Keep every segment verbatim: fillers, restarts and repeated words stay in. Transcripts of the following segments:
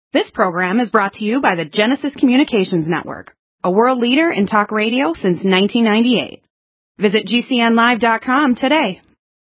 This program is brought to you by the Genesis Communications Network, a world leader in talk radio since nineteen ninety-eight. Visit G C N live dot com today.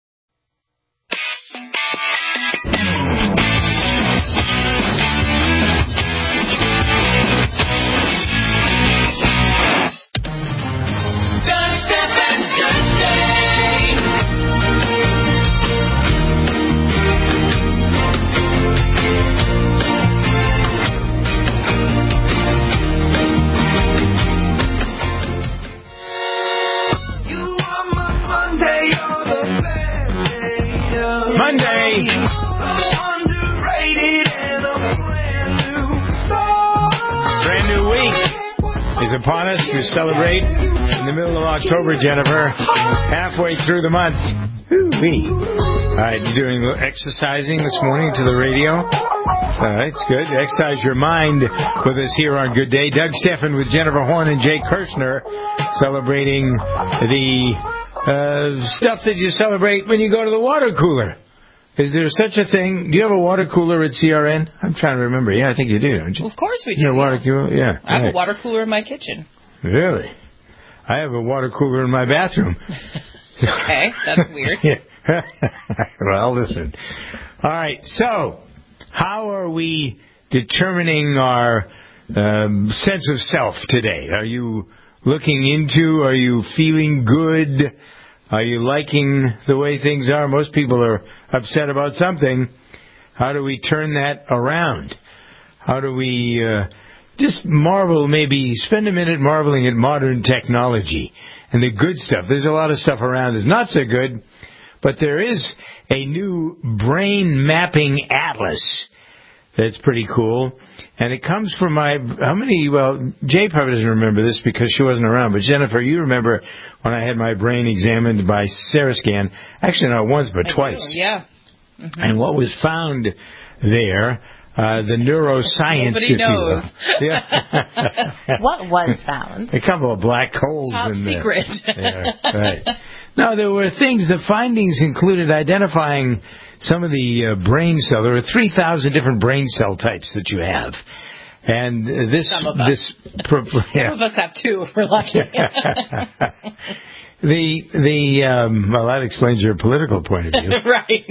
Upon us to celebrate in the middle of October, Jennifer, halfway through the month. Ooh-wee. All right, you doing exercising this morning to the radio? All right, it's good. Exercise your mind with us here on Good Day. Doug Steffen with Jennifer Horn and Jay Kirshner celebrating the uh, stuff that you celebrate when you go to the water cooler. Is there such a thing? Do you have a water cooler at C R N? I'm trying to remember. Yeah, I think you do, don't you? Well, of course we do. Yeah, water cooler. Yeah. I have right. a water cooler in my kitchen. Really? I have a water cooler in my bathroom. Okay, that's weird. Yeah. Well, listen. All right, so how are we determining our um, sense of self today? Are you looking into, are you feeling good? Are you liking the way things are? Most people are upset about something. How do we turn that around? How do we uh, just marvel, maybe spend a minute marveling at modern technology and the good stuff? There's a lot of stuff around that's not so good, but there is a new brain mapping atlas that's pretty cool. And it comes from my, how many, well, Jay probably doesn't remember this because she wasn't around, but Jennifer, you remember when I had my brain examined by Sarascan, actually not once, but I twice. Do, yeah. Mm-hmm. And what was found there, uh, the neuroscience, Nobody if knows. you will. Yeah. What was found? A couple of black holes Top in secret. there. Yeah, right. No, there were things, the findings included identifying some of the uh, brain cell. There are three thousand different brain cell types that you have. And uh, this... Some of us. This, pro- yeah. Some of us have two, if we're lucky. the, the um, well, that explains your political point of view. Right.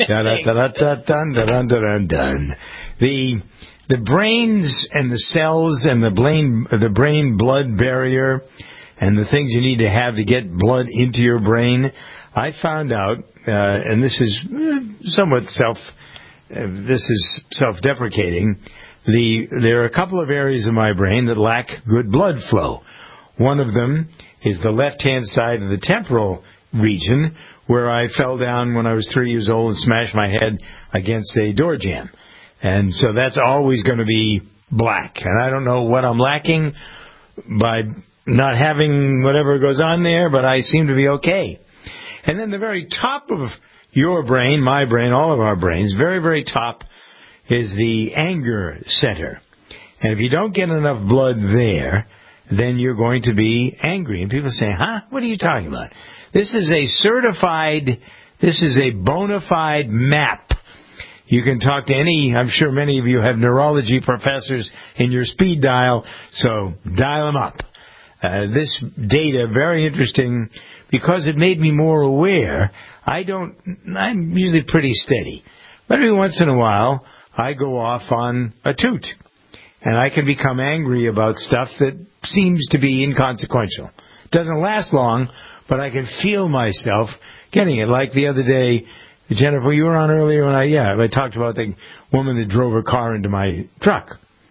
Dun-dun-dun-dun-dun-dun-dun. The, the brains and the cells and the brain, the brain-blood barrier and the things you need to have to get blood into your brain, I found out, uh, and this is somewhat self, uh, this is self-deprecating, the, there are a couple of areas of my brain that lack good blood flow. One of them is the left-hand side of the temporal region, where I fell down when I was three years old and smashed my head against a door jamb. And so that's always going to be black. And I don't know what I'm lacking by not having whatever goes on there, but I seem to be okay. And then the very top of your brain, my brain, all of our brains, very, very top is the anger center. And if you don't get enough blood there, then you're going to be angry. And people say, huh? What are you talking about? This is a certified, this is a bona fide map. You can talk to any, I'm sure many of you have neurology professors in your speed dial, so dial them up. Uh, this data, very interesting, because it made me more aware. I don't, I'm usually pretty steady. But every once in a while, I go off on a toot. And I can become angry about stuff that seems to be inconsequential. It doesn't last long, but I can feel myself getting it. Like the other day, Jennifer, you were on earlier when I, yeah, I talked about the woman that drove her car into my truck.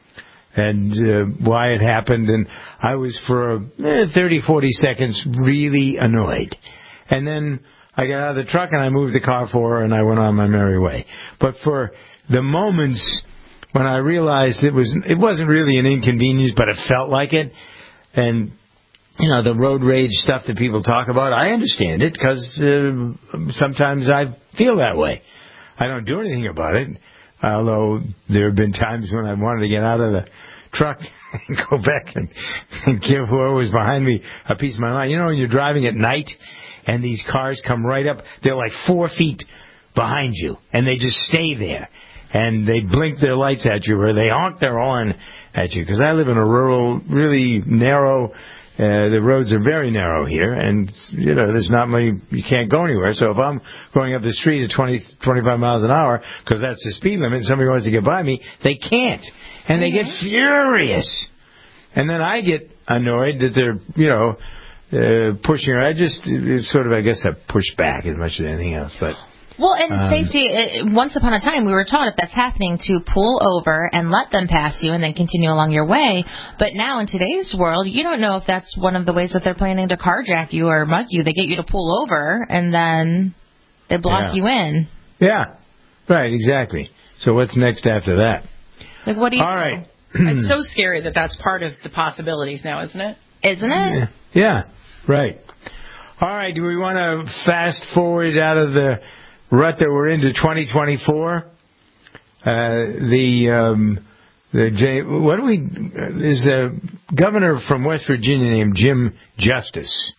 And uh, why it happened, and I was for eh, thirty, forty seconds really annoyed. And then I got out of the truck and I moved the car for her and I went on my merry way. But for the moments when I realized it was, it wasn't really an inconvenience, but it felt like it, and you know, the road rage stuff that people talk about, I understand it because uh, sometimes I feel that way. I don't do anything about it. Although there have been times when I wanted to get out of the truck and go back and, and give whoever was behind me a piece of my mind. You know, when you're driving at night and these cars come right up, they're like four feet behind you, and they just stay there. and they blink their lights at you or they honk their horn at you. Because I live in a rural, really narrow. Uh, the roads are very narrow here, and you know there's not many. You can't go anywhere. So if I'm going up the street at twenty, twenty-five miles an hour, because that's the speed limit, and somebody wants to get by me, they can't, and they get furious. And then I get annoyed that they're, you know, uh, pushing. I just it's sort of, I guess, I push back as much as anything else, but. Well, and Um, safety, it, once upon a time, we were taught if that's happening to pull over and let them pass you and then continue along your way. But now in today's world, you don't know if that's one of the ways that they're planning to carjack you or mug you. They get you to pull over and then they block Yeah. you in. Yeah, right, exactly. So what's next after that? Like, what do you All right. It's so scary that that's part of the possibilities now, isn't it? Isn't it? Yeah, yeah, right. All right, do we want to fast forward out of the rut that we're into twenty twenty-four? Uh, the um, the J, what do we is a governor from West Virginia named Jim Justice,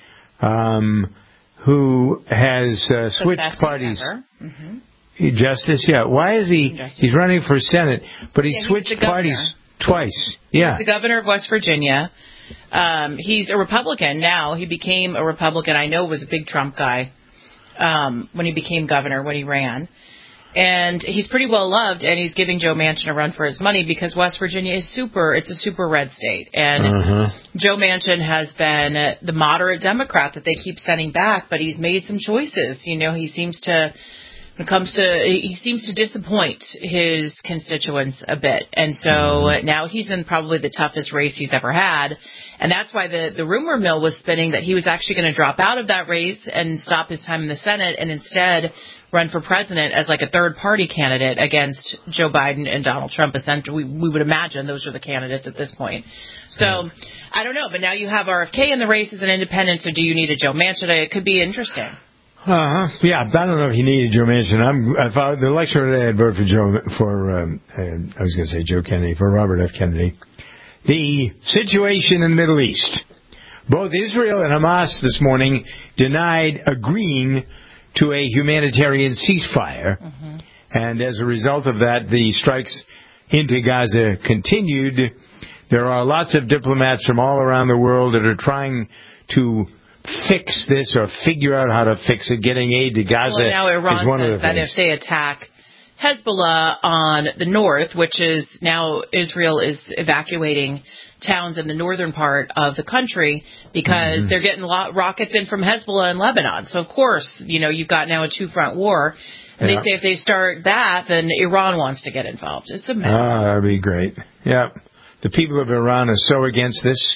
um, who has uh, The switched best parties. ever. Mm-hmm. Justice, yeah. Why is he? Justice. He's running for Senate, but he Yeah, he's switched the governor. parties twice. Yeah. He's the governor of West Virginia. Um, he's a Republican now. He became a Republican. I know was a big Trump guy um, when he became governor, when he ran. And he's pretty well loved, and he's giving Joe Manchin a run for his money because West Virginia is super, it's a super red state. And Uh-huh. Joe Manchin has been the moderate Democrat that they keep sending back, but he's made some choices. You know, he seems to... When it comes to, he seems to disappoint his constituents a bit. And so mm-hmm. now he's in probably the toughest race he's ever had. And that's why the, the rumor mill was spinning that he was actually going to drop out of that race and stop his time in the Senate and instead run for president as like a third party candidate against Joe Biden and Donald Trump. Essentially, we, we would imagine those are the candidates at this point. So mm-hmm. I don't know. But now you have R F K in the race as an independent. So do you need a Joe Manchin? It could be interesting. Uh-huh. Yeah, I don't know if he needed Joe Manchin. I'm, if I, the election today, I'd vote for Joe, for, um, I was going to say Joe Kennedy, for Robert F. Kennedy. The situation in the Middle East. Both Israel and Hamas this morning denied agreeing to a humanitarian ceasefire. Mm-hmm. And as a result of that, the strikes into Gaza continued. There are lots of diplomats from all around the world that are trying to fix this or figure out how to fix it. Getting aid to Gaza well, now Iran is one says of the that things. If they attack Hezbollah on the north, which is now Israel is evacuating towns in the northern part of the country because mm-hmm. they're getting lo- rockets in from Hezbollah in Lebanon. So, of course, you know, you've got now a two-front war. And yeah. they say if they start that, then Iran wants to get involved. It's a mess. Ah, that'd be great. Yeah. The people of Iran are so against this,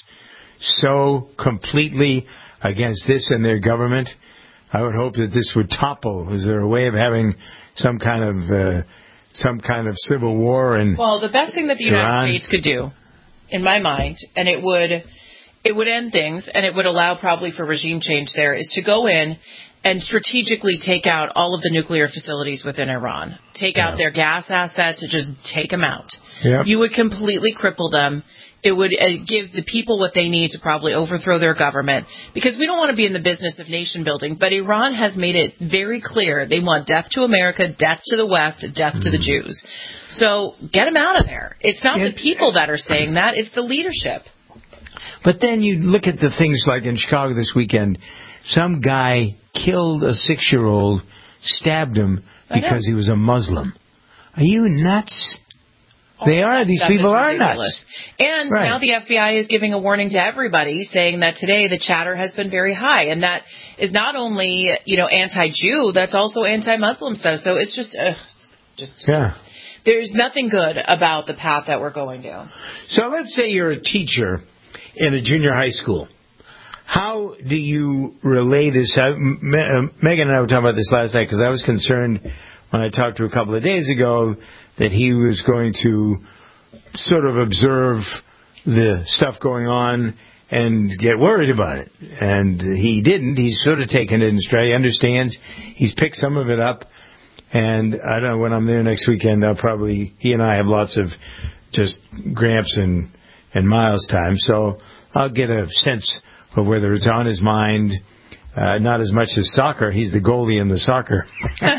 so completely against this and their government. I would hope that this would topple. Is there a way of having some kind of uh, some kind of civil war? And well, the best thing that the United States could do, in my mind, and it would it would end things, and it would allow probably for regime change there, is to go in and strategically take out all of the nuclear facilities within Iran. Take out yeah. their gas assets, just take them out. Yep. You would completely cripple them. It would uh, give the people what they need to probably overthrow their government, because we don't want to be in the business of nation building, but Iran has made it very clear they want death to America, death to the West, death mm. to the Jews. So get them out of there. It's not it, the people that are saying that, it's the leadership. But then you look at the things like in Chicago this weekend, some guy killed a six-year-old, stabbed him because he was a Muslim. Are you nuts? They oh, are. These people are nuts. And right. now the F B I is giving a warning to everybody, saying that today the chatter has been very high, and that is not only, you know, anti-Jew, that's also anti-Muslim stuff. So it's just, uh, just yeah. There's nothing good about the path that we're going down. So let's say you're a teacher in a junior high school. How do you relay this? I, Megan and I were talking about this last night because I was concerned when I talked to a couple of days ago that he was going to sort of observe the stuff going on and get worried about it. And he didn't. He's sort of taken it in stride. He understands. He's picked some of it up. And I don't know, when I'm there next weekend, I'll probably, he and I have lots of just Gramps and, and Miles time. So I'll get a sense of whether it's on his mind, Uh, not as much as soccer. He's the goalie in the soccer.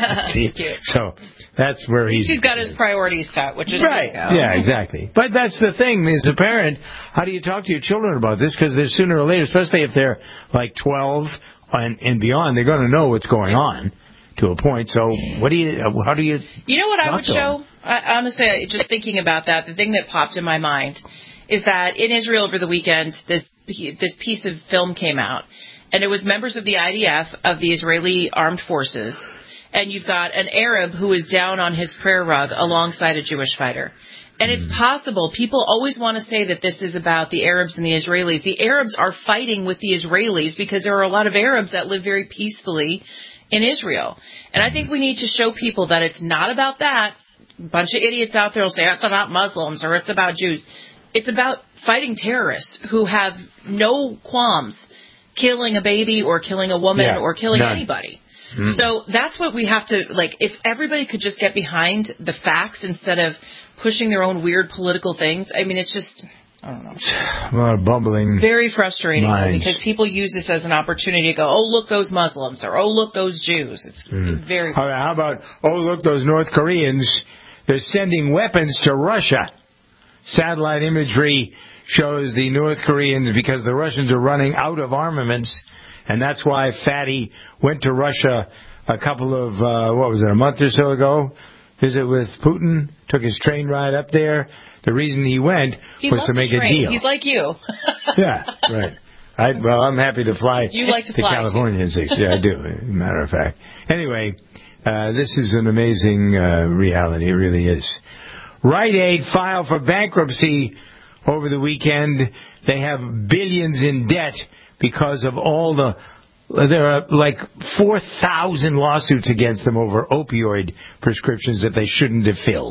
So that's where he's... He's got his priorities set, which is right. Yeah, exactly. But that's the thing, as a parent, how do you talk to your children about this? Because they're sooner or later, especially if they're like twelve and, and beyond, they're going to know what's going on to a point. So what do you? How do you? You know what I would show? I, honestly, just thinking about that, the thing that popped in my mind is that in Israel over the weekend, this this piece of film came out. And it was members of the I D F, of the Israeli Armed Forces. And you've got an Arab who is down on his prayer rug alongside a Jewish fighter. And it's possible, people always want to say that this is about the Arabs and the Israelis. The Arabs are fighting with the Israelis because there are a lot of Arabs that live very peacefully in Israel. And I think we need to show people that it's not about that. A bunch of idiots out there will say it's about Muslims or it's about Jews. It's about fighting terrorists who have no qualms killing a baby or killing a woman yeah, or killing none. anybody. Mm. So that's what we have to, like, if everybody could just get behind the facts instead of pushing their own weird political things, I mean, it's just, I don't know. A lot of bubbling. It's very frustrating minds. Because people use this as an opportunity to go, oh, look, those Muslims, or oh, look, those Jews. It's mm. very. How about, oh, look, those North Koreans, they're sending weapons to Russia. Satellite imagery shows the North Koreans, because the Russians are running out of armaments, and that's why Fatty went to Russia a couple of, uh, what was it, a month or so ago, visit with Putin, took his train ride up there. The reason he went he was to make a deal. He's like you. Yeah, right. I, well, I'm happy to fly you like to, to fly California in six. Yeah, I do, as a matter of fact. Anyway, uh, this is an amazing uh, reality. It really is. Rite Aid filed for bankruptcy over the weekend. They have billions in debt because of all the... There are like four thousand lawsuits against them over opioid prescriptions that they shouldn't have filled.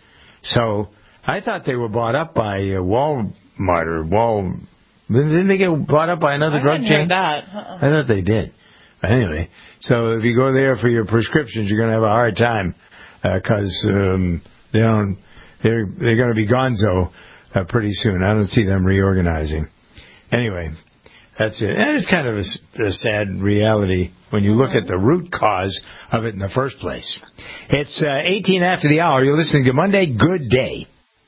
So I thought they were bought up by uh, Walmart or Wal... Didn't they get bought up by another I drug hadn't chain? Heard that. Uh-uh. I thought they did. Anyway, so if you go there for your prescriptions, you're going to have a hard time because uh, um, they don't... They're they're going to be gonzo uh, pretty soon. I don't see them reorganizing. Anyway, that's it. And it's kind of a, a sad reality when you look at the root cause of it in the first place. It's uh, eighteen after the hour. You're listening to Monday Good Day.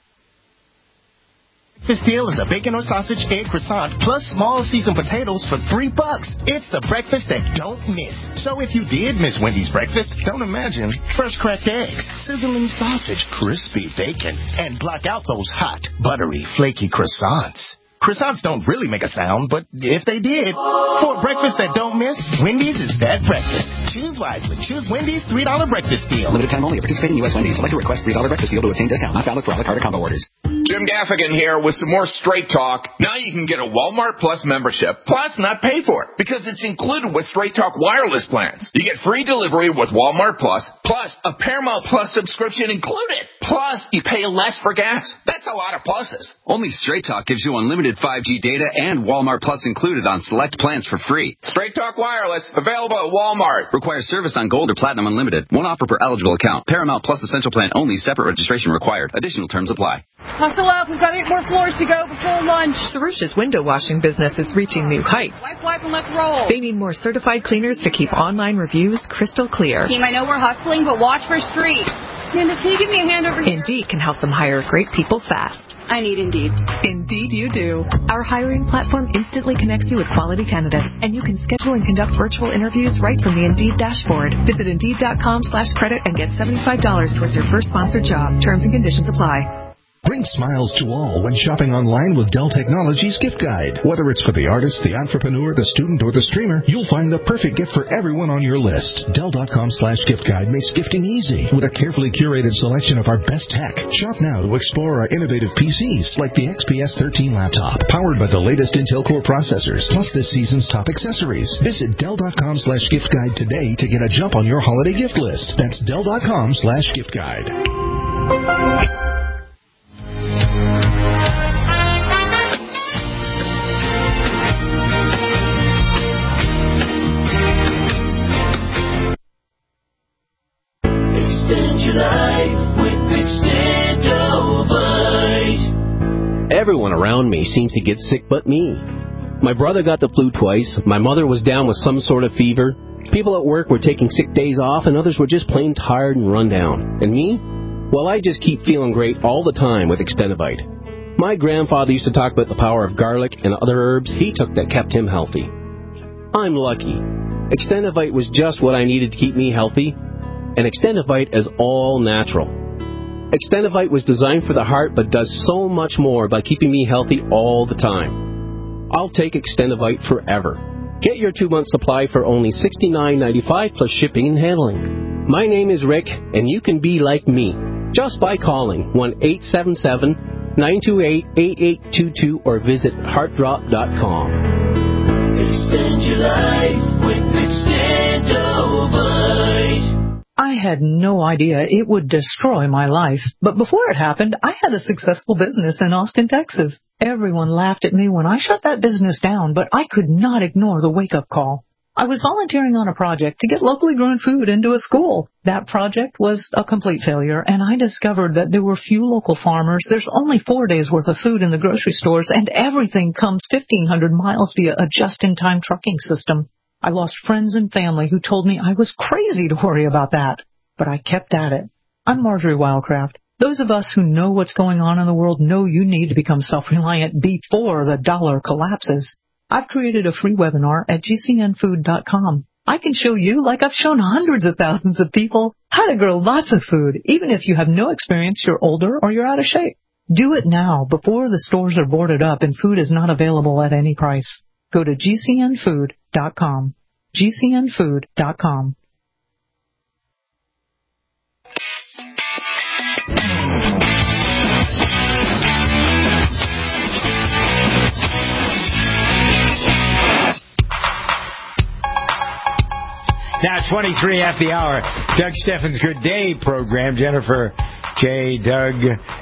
This deal is a bacon or sausage egg croissant plus small seasoned potatoes for three bucks. It's the breakfast that don't miss. So if you did miss Wendy's breakfast, don't imagine fresh cracked eggs, sizzling sausage, crispy bacon, and block out those hot, buttery, flaky croissants. Croissants don't really make a sound, but if they did, for a breakfast that don't miss, Wendy's is that breakfast. Choose wisely. Choose Wendy's three dollar breakfast deal. Limited time only. Participating U S Wendy's. Select a request three dollar breakfast deal to obtain discount. Not valid for a la carte or combo orders. Jim Gaffigan here with some more Straight Talk. Now you can get a Walmart Plus membership, plus not pay for it, because it's included with Straight Talk wireless plans. You get free delivery with Walmart Plus, plus a Paramount Plus subscription included. Plus, you pay less for gas. That's a lot of pluses. Only Straight Talk gives you unlimited five G data and Walmart Plus included on select plans for free. Straight Talk wireless, available at Walmart. Requires service on Gold or Platinum Unlimited. One offer per eligible account. Paramount Plus Essential Plan only. Separate registration required. Additional terms apply. Hustle up. We've got eight more floors to go before lunch. Sarusha's window washing business is reaching new heights. Wipe, wipe, and let's roll. They need more certified cleaners to keep online reviews crystal clear. Team, I know we're hustling, but watch for street. Amanda, can you give me a hand over here? Indeed can help them hire great people fast. I need Indeed. Indeed you do. Our hiring platform instantly connects you with quality candidates, and you can schedule and conduct virtual interviews right from the Indeed dashboard. Visit Indeed.com slash credit and get seventy-five dollars towards your first sponsored job. Terms and conditions apply. Bring smiles to all when shopping online with Dell Technologies Gift Guide. Whether it's for the artist, the entrepreneur, the student, or the streamer, you'll find the perfect gift for everyone on your list. Dell.com slash gift guide makes gifting easy with a carefully curated selection of our best tech. Shop now to explore our innovative P Cs like the X P S thirteen laptop, powered by the latest Intel Core processors, plus this season's top accessories. Visit Dell.com slash gift guide today to get a jump on your holiday gift list. That's Dell.com slash gift guide. Extend your life with Extendovite. Everyone around me seems to get sick but me. My brother got the flu twice. My mother was down with some sort of fever. People at work were taking sick days off, and others were just plain tired and run down. And me? Well, I just keep feeling great all the time with Extendivite. My grandfather used to talk about the power of garlic and other herbs he took that kept him healthy. I'm lucky. Extendivite was just what I needed to keep me healthy, and Extendivite is all natural. Extendivite was designed for the heart, but does so much more by keeping me healthy all the time. I'll take Extendivite forever. Get your two-month supply for only sixty-nine ninety-five plus shipping and handling. My name is Rick, and you can be like me just by calling one eight seven seven, nine two eight, eight eight two two or visit heart drop dot com. Extend your life with Extendivite. I had no idea it would destroy my life, but before it happened, I had a successful business in Austin, Texas. Everyone laughed at me when I shut that business down, but I could not ignore the wake-up call. I was volunteering on a project to get locally grown food into a school. That project was a complete failure, and I discovered that there were few local farmers. There's only four days' worth of food in the grocery stores, and everything comes fifteen hundred miles via a just-in-time trucking system. I lost friends and family who told me I was crazy to worry about that, but I kept at it. I'm Marjorie Wildcraft. Those of us who know what's going on in the world know you need to become self-reliant before the dollar collapses. I've created a free webinar at G C N food dot com. I can show you, like I've shown hundreds of thousands of people, how to grow lots of food, even if you have no experience, you're older, or you're out of shape. Do it now before the stores are boarded up and food is not available at any price. Go to G C N food dot com. G C N food dot com. Now, twenty-three after the hour, Doug Steffens' Good Day program. Jennifer, Jay, Doug,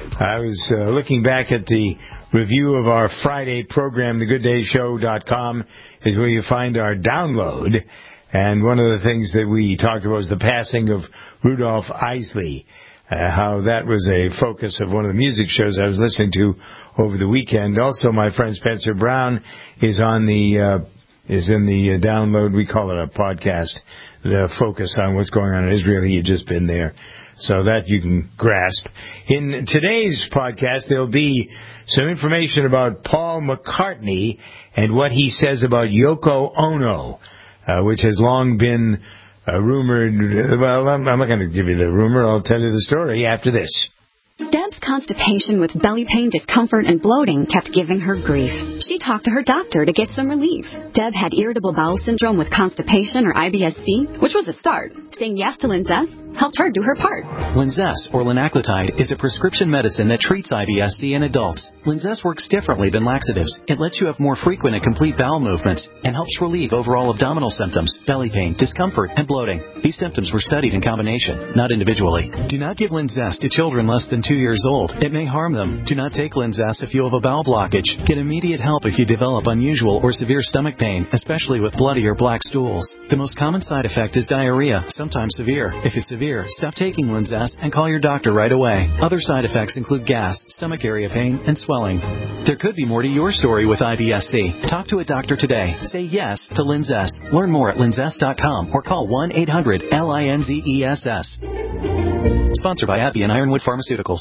I was uh, looking back at the review of our Friday program. the good day show dot com is where you find our download. And one of the things that we talked about was the passing of Rudolph Isley, uh, how that was a focus of one of the music shows I was listening to over the weekend. Also, my friend Spencer Brown is on the uh, is in the uh, download. We call it a podcast. The focus on what's going on in Israel. He had just been there, so that you can grasp. In today's podcast, there'll be some information about Paul McCartney and what he says about Yoko Ono, uh, which has long been uh, rumored. Well, I'm, I'm not going to give you the rumor. I'll tell you the story after this. Deb's constipation with belly pain, discomfort, and bloating kept giving her grief. She talked to her doctor to get some relief. Deb had irritable bowel syndrome with constipation, or I B S C, which was a start. Saying yes to Linzess helped her do her part. Linzess, or linaclotide, is a prescription medicine that treats I B S C in adults. Linzess works differently than laxatives. It lets you have more frequent and complete bowel movements and helps relieve overall abdominal symptoms, belly pain, discomfort, and bloating. These symptoms were studied in combination, not individually. Do not give Linzess to children less than two years old. It may harm them. Do not take Linzess if you have a bowel blockage. Get immediate help if you develop unusual or severe stomach pain, especially with bloody or black stools. The most common side effect is diarrhea, sometimes severe. If it's severe, stop taking Linzess and call your doctor right away. Other side effects include gas, stomach area pain, and swelling. There could be more to your story with I B S C. Talk to a doctor today. Say yes to Linzess. Learn more at linzess dot com or call one eight hundred L I N Z E S S. Sponsored by Abbey and Ironwood Pharmaceuticals.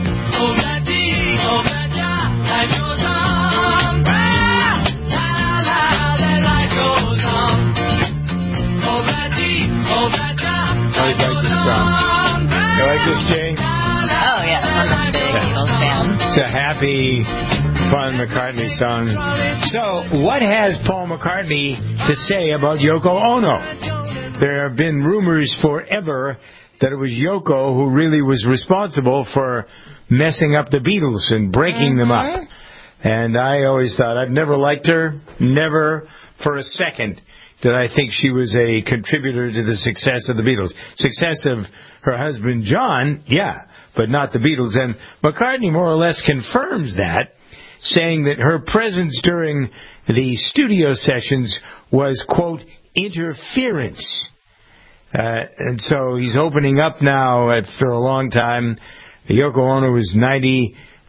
I like this song. You like this, Jay? Oh, yeah. I'm a big Beatles fan. It's a happy, fun McCartney song. So, what has Paul McCartney to say about Yoko Ono? There have been rumors forever that it was Yoko who really was responsible for messing up the Beatles and breaking mm-hmm. them up. And I always thought, I've never liked her, never for a second did I think she was a contributor to the success of the Beatles. Success of her husband, John, yeah, but not the Beatles. And McCartney more or less confirms that, saying that her presence during the studio sessions was, quote, interference. Uh, and so he's opening up now after a long time. Yoko Ono was ninety,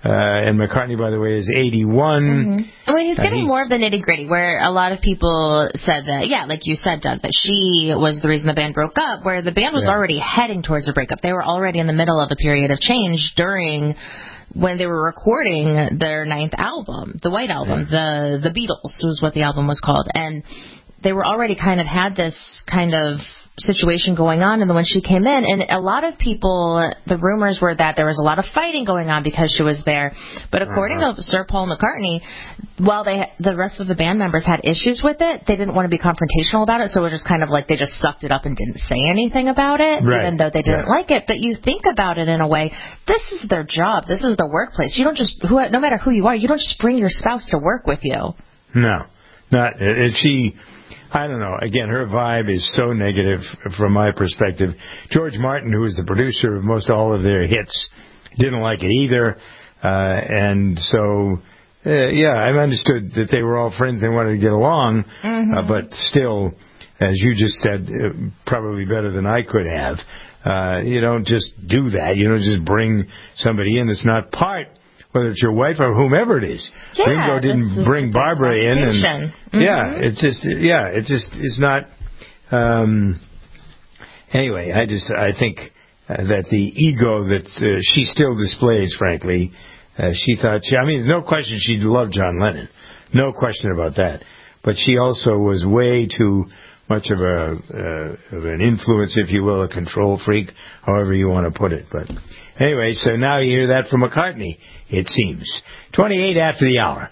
Uh, and McCartney, by the way, is eighty-one. Mm-hmm. Well, he's getting uh, he's, more of the nitty-gritty, where a lot of people said that, yeah, like you said, Doug, that she was the reason the band broke up, where the band was yeah. already heading towards a breakup. They were already in the middle of a period of change during when they were recording their ninth album, the White Album, yeah. the the Beatles was what the album was called. And they were already kind of had this kind of situation going on, and then when she came in, and a lot of people, the rumors were that there was a lot of fighting going on because she was there. But according uh-huh. to Sir Paul McCartney, while they the rest of the band members had issues with it, they didn't want to be confrontational about it, so it was just kind of like they just sucked it up and didn't say anything about it, right. even though they didn't yeah. like it. But you think about it in a way, this is their job, this is their workplace. You don't just, who, no matter who you are, you don't just bring your spouse to work with you. No, not, and she... I don't know. Again, her vibe is so negative from my perspective. George Martin, who is the producer of most all of their hits, didn't like it either. Uh, and so, uh, yeah, I understood that they were all friends. They wanted to get along. Mm-hmm. Uh, but still, as you just said, uh, probably better than I could have. Uh, you don't just do that. You don't just bring somebody in that's not part, whether it's your wife or whomever it is. Yeah, Ringo didn't bring Barbara in, and mm-hmm. yeah, it's just yeah, it's just it's not. Um, anyway, I just I think uh, that the ego that uh, she still displays, frankly, uh, she thought she. I mean, there's no question she loved John Lennon, no question about that. But she also was way too much of a uh, of an influence, if you will, a control freak, however you want to put it. But anyway, so now you hear that from McCartney, it seems. twenty-eight after the hour.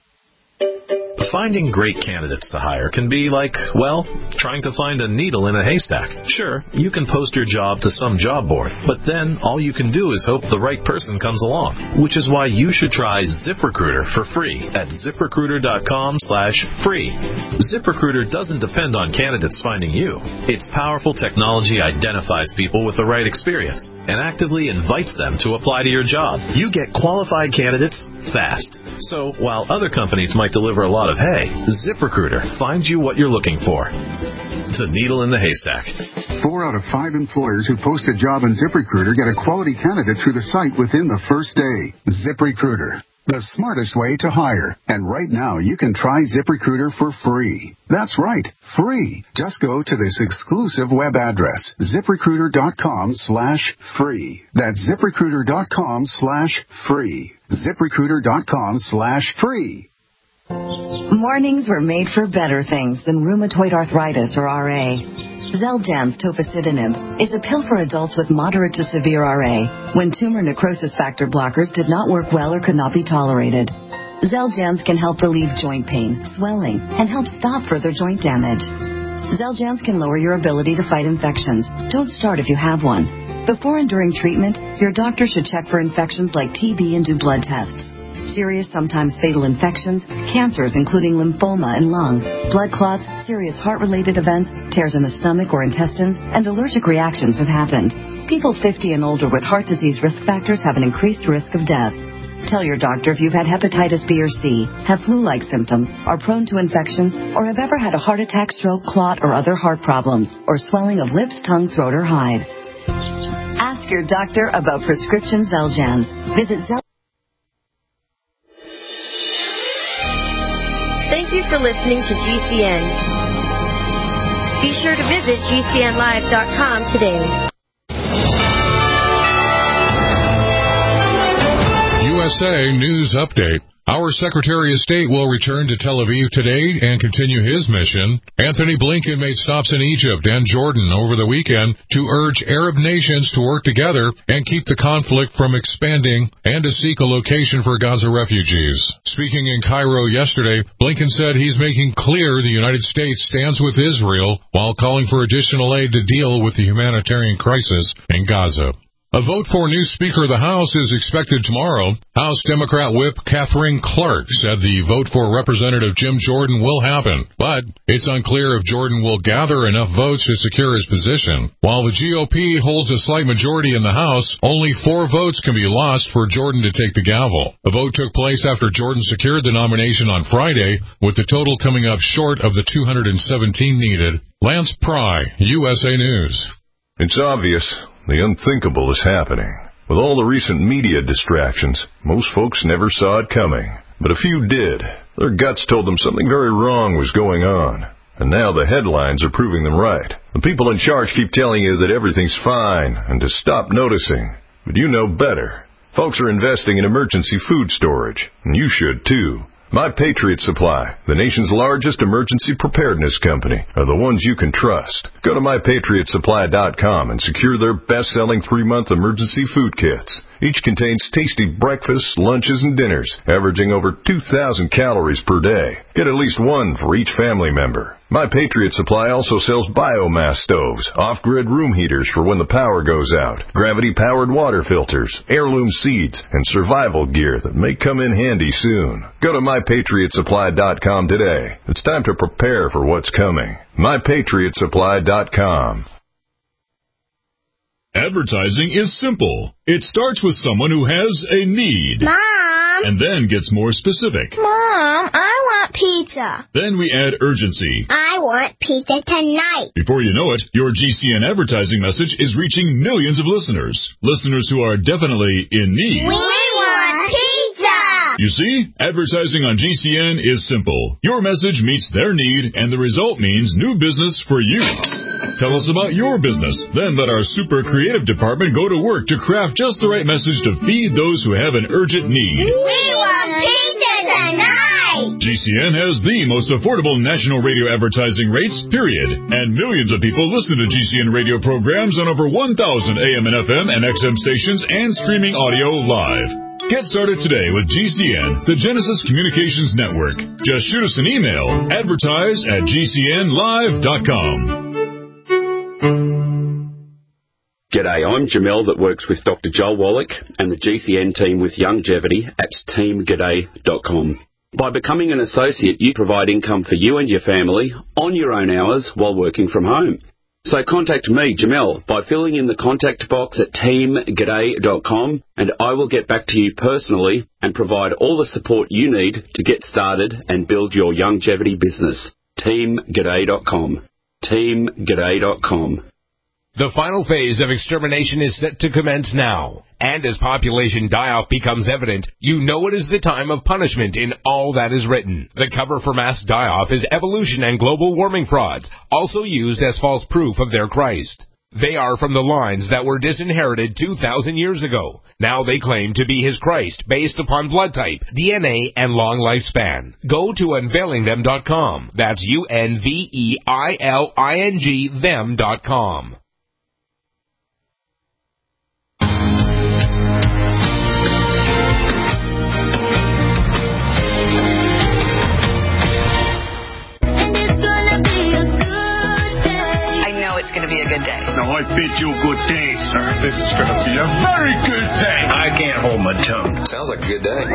Finding great candidates to hire can be like, well, trying to find a needle in a haystack. Sure, you can post your job to some job board, but then all you can do is hope the right person comes along, which is why you should try ZipRecruiter for free at ZipRecruiter.com slash free. ZipRecruiter doesn't depend on candidates finding you. Its powerful technology identifies people with the right experience and actively invites them to apply to your job. You get qualified candidates fast. So while other companies might deliver a lot of hay, ZipRecruiter finds you what you're looking for. The needle in the haystack. Four out of five employers who post a job on ZipRecruiter get a quality candidate through the site within the first day. ZipRecruiter, the smartest way to hire. And right now, you can try ZipRecruiter for free. That's right, free. Just go to this exclusive web address, ZipRecruiter.com slash free. That's ZipRecruiter.com slash free. ZipRecruiter.com slash free. Mornings were made for better things than rheumatoid arthritis or R A. Xeljanz tofacitinib is a pill for adults with moderate to severe R A when tumor necrosis factor blockers did not work well or could not be tolerated. Xeljanz can help relieve joint pain, swelling, and help stop further joint damage. Xeljanz can lower your ability to fight infections. Don't start if you have one. Before and during treatment, your doctor should check for infections like T B and do blood tests. Serious, sometimes fatal infections, cancers including lymphoma and lung, blood clots, serious heart-related events, tears in the stomach or intestines, and allergic reactions have happened. People fifty and older with heart disease risk factors have an increased risk of death. Tell your doctor if you've had hepatitis B or C, have flu-like symptoms, are prone to infections, or have ever had a heart attack, stroke, clot, or other heart problems, or swelling of lips, tongue, throat, or hives. Ask your doctor about prescription Xeljanz. Visit Xeljanz. Thank you for listening to G C N. Be sure to visit G C N live dot com today. U S A News Update. Our Secretary of State will return to Tel Aviv today and continue his mission. Anthony Blinken made stops in Egypt and Jordan over the weekend to urge Arab nations to work together and keep the conflict from expanding and to seek a location for Gaza refugees. Speaking in Cairo yesterday, Blinken said he's making clear the United States stands with Israel while calling for additional aid to deal with the humanitarian crisis in Gaza. A vote for a new Speaker of the House is expected tomorrow. House Democrat Whip Katherine Clark said the vote for Representative Jim Jordan will happen, but it's unclear if Jordan will gather enough votes to secure his position. While the G O P holds a slight majority in the House, only four votes can be lost for Jordan to take the gavel. The vote took place after Jordan secured the nomination on Friday, with the total coming up short of the two hundred seventeen needed. Lance Pry, U S A News. It's obvious. The unthinkable is happening. With all the recent media distractions, most folks never saw it coming. But a few did. Their guts told them something very wrong was going on. And now the headlines are proving them right. The people in charge keep telling you that everything's fine and to stop noticing. But you know better. Folks are investing in emergency food storage, and you should too. My Patriot Supply, the nation's largest emergency preparedness company, are the ones you can trust. Go to my patriot supply dot com and secure their best-selling three-month emergency food kits. Each contains tasty breakfasts, lunches, and dinners, averaging over two thousand calories per day. Get at least one for each family member. My Patriot Supply also sells biomass stoves, off-grid room heaters for when the power goes out, gravity-powered water filters, heirloom seeds, and survival gear that may come in handy soon. Go to my patriot supply dot com today. It's time to prepare for what's coming. my patriot supply dot com. Advertising is simple. It starts with someone who has a need. Mom! And then gets more specific. Mom, I want pizza. Then we add urgency. I want pizza tonight. Before you know it, your G C N advertising message is reaching millions of listeners. Listeners who are definitely in need. We want pizza! You see, advertising on G C N is simple. Your message meets their need, and the result means new business for you. Tell us about your business. Then let our super creative department go to work to craft just the right message to feed those who have an urgent need. We want pizza tonight! G C N has the most affordable national radio advertising rates, period. And millions of people listen to G C N radio programs on over one thousand A M and F M and X M stations and streaming audio live. Get started today with G C N, the Genesis Communications Network. Just shoot us an email, advertise at G C N live dot com. G'day, I'm Jamel that works with Doctor Joel Wallach and the G C N team with Longevity at team g'day dot com. By becoming an associate, you provide income for you and your family on your own hours while working from home. So contact me, Jamel, by filling in the contact box at team g'day dot com, and I will get back to you personally and provide all the support you need to get started and build your longevity business. team g'day dot com. team g'day dot com. The final phase of extermination is set to commence now. And as population die-off becomes evident, you know it is the time of punishment in all that is written. The cover for mass die-off is evolution and global warming frauds, also used as false proof of their Christ. They are from the lines that were disinherited two thousand years ago. Now they claim to be his Christ based upon blood type, D N A, and long lifespan. Go to unveiling them dot com. That's U N V E I L I N G them dot com. Going to be a good day. Now, I bid you good day, sir. This is going to be a very good day. I can't hold my tongue. Sounds like a good day.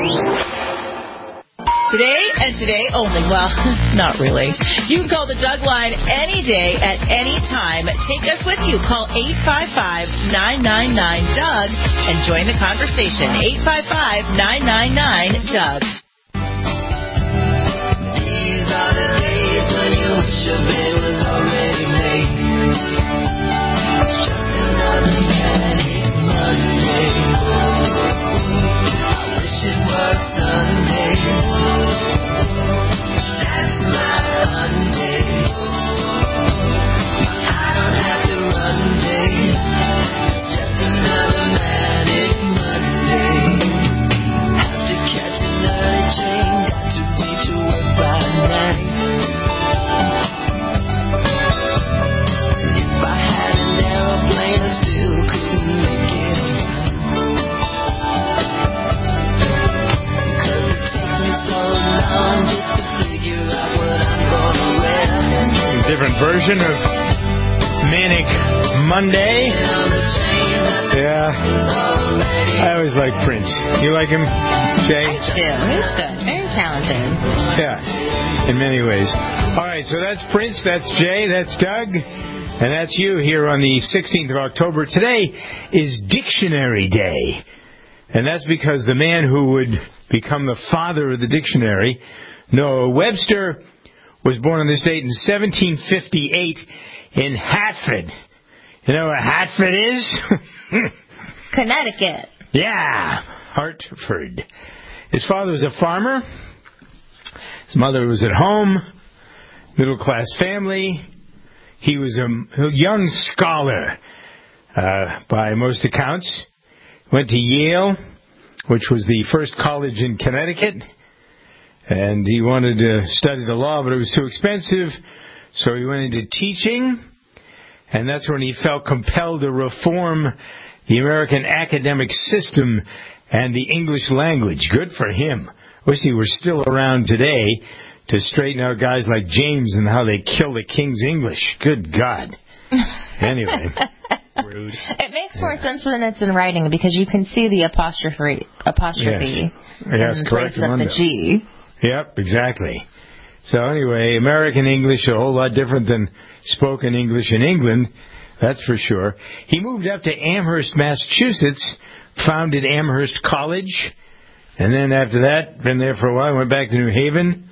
Today and today only. Well, not really. You can call the Doug line any day at any time. Take us with you. Call eight five five, nine nine nine, D O U G and join the conversation. eight five five, nine nine nine, D O U G. These are the days when you wish your bed was already made. It's just another manic Monday. I wish it was Sunday. That's my Monday. I don't have to run day. It's just another manic Monday. Have to catch another train. Got to be to work by night. Different version of Manic Monday. Yeah. I always like Prince. You like him, Jay? I do. He's good. Very talented. Yeah, in many ways. All right, so that's Prince, that's Jay, that's Doug, and that's you here on the sixteenth of October. Today is Dictionary Day, and that's because the man who would become the father of the dictionary, Noah Webster, was born on this date in seventeen fifty-eight in Hartford. You know where Hartford is? Connecticut. Yeah, Hartford. His father was a farmer. His mother was at home. Middle-class family. He was a, a young scholar, uh, by most accounts. Went to Yale, which was the first college in Connecticut. And he wanted to study the law, but it was too expensive. So he went into teaching. And that's when he felt compelled to reform the American academic system and the English language. Good for him. Wish he were still around today to straighten out guys like James and how they kill the King's English. Good God. Anyway. Rude. It makes more sense when it's in writing because you can see the apostrophe apostrophe yes. Yes, in correct. place of the G. Yep, exactly. So anyway, American English a whole lot different than spoken English in England, that's for sure. He moved up to Amherst, Massachusetts, founded Amherst College, and then after that, been there for a while, went back to New Haven.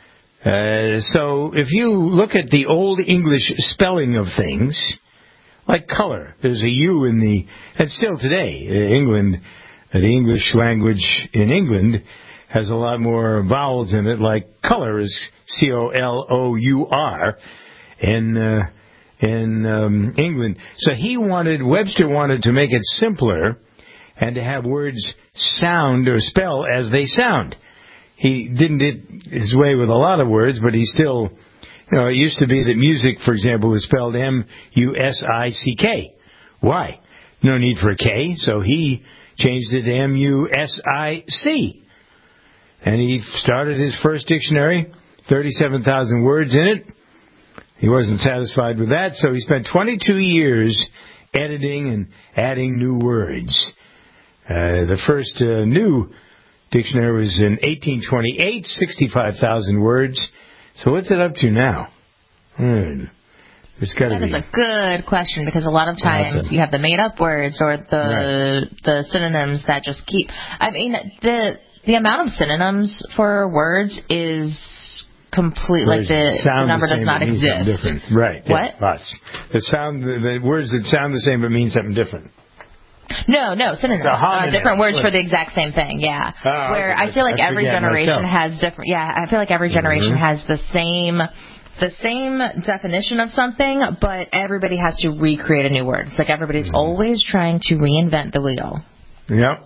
Uh, so if you look at the old English spelling of things, like color, there's a U in the, and still today, uh, England, uh, the English language in England has a lot more vowels in it, like color is C O L O U R in, uh, in um, England. So he wanted, Webster wanted to make it simpler and to have words sound or spell as they sound. He didn't get his way with a lot of words, but he still, you know, it used to be that music, for example, was spelled M U S I C K. Why? No need for a K, so he changed it to M U S I C. And he started his first dictionary, thirty-seven thousand words in it. He wasn't satisfied with that, so he spent twenty-two years editing and adding new words. Uh, the first uh, new dictionary was in eighteen twenty-eight, sixty-five thousand words. So what's it up to now? Hmm. There's got to That be. is a good question because a lot of times Awesome. you have the made-up words or the Right. the synonyms that just keep. I mean, the the amount of synonyms for words is complete. Like Words the, that sound the number the same does not but mean something exist. Different. Right. What? Yeah, lots. The sound, the, the words that sound the same but mean something different. No, no, synonyms. It's a Uh, homonym. different words What? for the exact same thing, yeah. Oh, Where okay. I feel like I every forget generation myself. has different, yeah, I feel like every generation Mhm. has the same, the same definition of something, but everybody has to recreate a new word. It's like everybody's Mm-hmm. always trying to reinvent the wheel. Yep.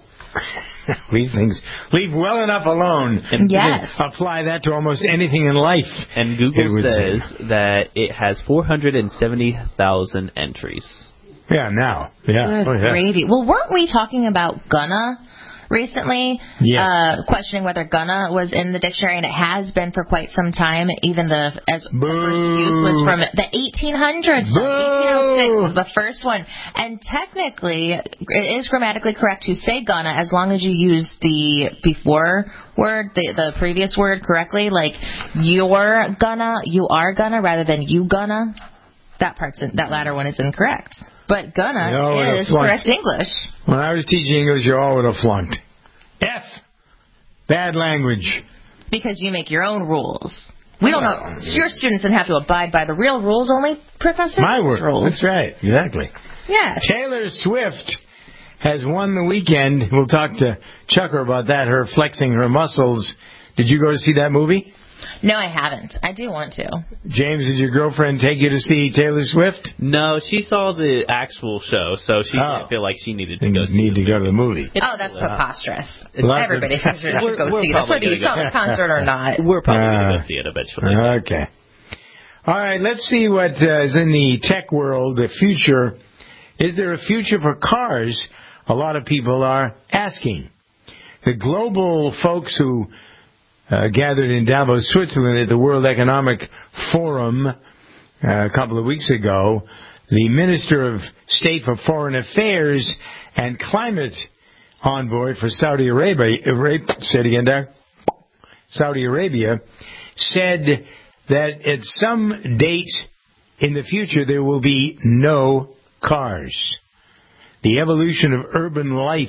leave things, leave well enough alone. And yes. Apply that to almost anything in life. And It Google would says say. that it has four hundred seventy thousand entries. Yeah, now. Yeah. Good Oh, yeah. gravy. Well, weren't we talking about gonna recently? Yes. Uh, questioning whether gonna was in the dictionary, and it has been for quite some time. Even the as the first use was from the eighteen hundreds. eighteen oh six was the first one. And technically, it is grammatically correct to say gonna as long as you use the before word, the, the previous word correctly. Like, you're gonna, you are gonna, rather than you gonna. That part's in, that latter one is incorrect. But gonna You know, would have is flunked. correct English. When I was teaching English, you all would have flunked. F. Bad language. Because you make your own rules. We don't know. Your students didn't have to abide by the real rules, only Professor My Hill's word. rules. That's right. Exactly. Yeah. Taylor Swift has won the weekend. We'll talk to Chucker about that, her flexing her muscles. Did you go to see that movie? No, I haven't. I do want to. James, did your girlfriend take you to see Taylor Swift? No, she saw the actual show, so she Oh. didn't feel like she needed to You go see need to go to the movie. Oh, that's preposterous. Lots of- Everybody thinks they should We're- go we're see this, probably whether you gonna saw go. the concert or not. We're probably going to Uh, go see it eventually. Okay. All right, let's see what uh, is in the tech world, the future. Is there a future for cars? A lot of people are asking. The global folks who uh, gathered in Davos, Switzerland at the World Economic Forum uh, a couple of weeks ago, the Minister of State for Foreign Affairs and Climate Envoy for Saudi Arabia, Arabia say it again, Doc. Saudi Arabia, said that at some date in the future there will be no cars. The Evolution of Urban Life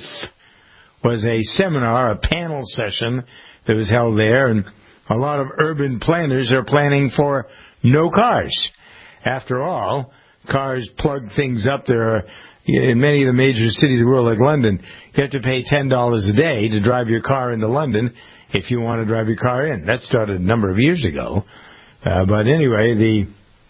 was a seminar, a panel session that was held there, and a lot of urban planners are planning for no cars. After all, cars plug things up. There are, in many of the major cities of the world, like London, you have to pay ten dollars a day to drive your car into London if you want to drive your car in. That started a number of years ago. Uh, but anyway, the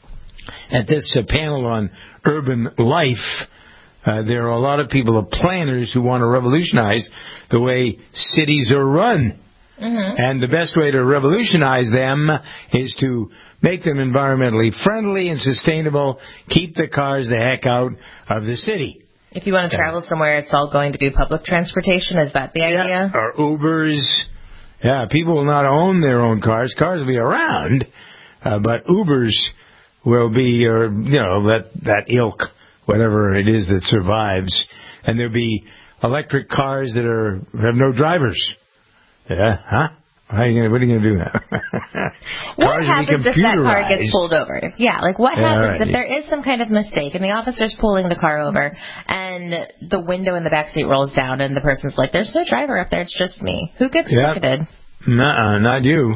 at this uh, panel on urban life, uh, there are a lot of people, of planners, who want to revolutionize the way cities are run. Mm-hmm. And the best way to revolutionize them is to make them environmentally friendly and sustainable, keep the cars the heck out of the city. If you want to travel somewhere, it's all going to be public transportation. Is that the idea? Yeah, or Ubers. Yeah, people will not own their own cars. Cars will be around, uh, but Ubers will be, or you know, that that ilk, whatever it is that survives, and there'll be electric cars that are have no drivers. Yeah, huh? How are you gonna, what are you going to do now? What happens if that car gets pulled over? Yeah, like what Yeah, happens right. if there is some kind of mistake and the officer's pulling the car over and the window in the back seat rolls down and the person's like, there's no driver up there, it's just me. Who gets Yep. ticketed? Nuh-uh, not you.